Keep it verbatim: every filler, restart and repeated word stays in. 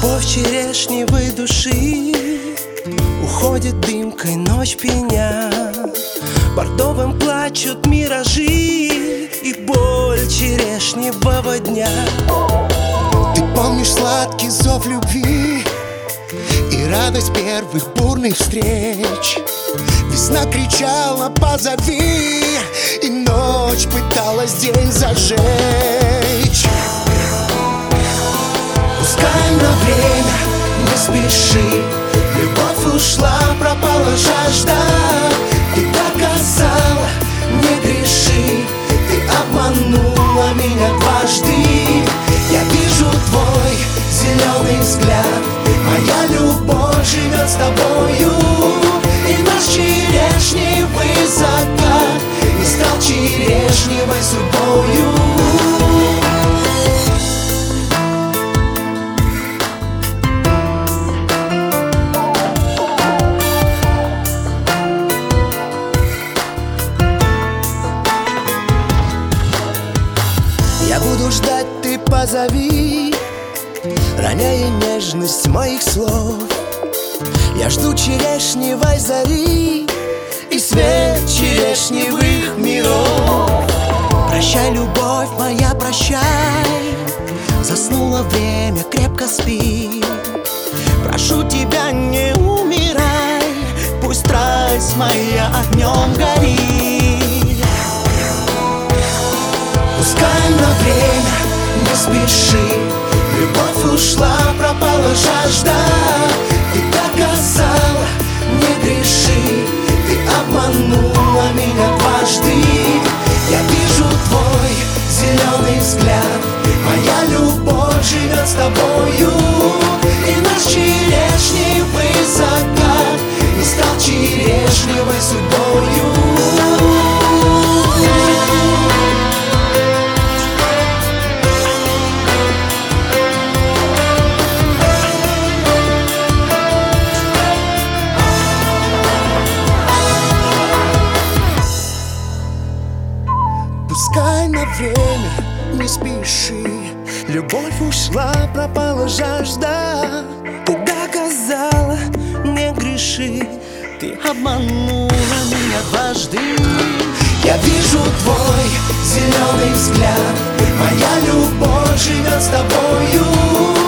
Любовь черешневой души уходит дымкой ночь пеня. Бордовым плачут миражи и боль черешневого дня. Ты помнишь сладкий зов любви и радость первых бурных встреч. Весна кричала «позови», и ночь пыталась день зажечь. Пускай на время, не спеши, любовь ушла, пропала жажда. Ты доказала, не греши, ты обманула меня дважды. Я вижу твой зеленый взгляд, моя любовь живет с тобою. И наш черешневый закат не стал черешневой судьбою. Я буду ждать, ты позови, роняя нежность моих слов. Я жду черешневой зари и свет черешневых миров. Прощай, любовь моя, прощай, заснуло время, крепко спи. Прошу тебя, не умирай, пусть страсть моя огнем горит. Пускай на время, не спеши, любовь ушла, пропала жажда. Ты доказала, не греши, ты обманула меня дважды. Я вижу твой зеленый взгляд, моя любовь живет с тобою. И наш черешневый закат не стал черешневой судьбою. Пускай на время, не спеши, любовь ушла, пропала жажда. Ты доказала, не греши, ты обманула меня дважды. Я вижу твой зеленый взгляд, моя любовь живет с тобою.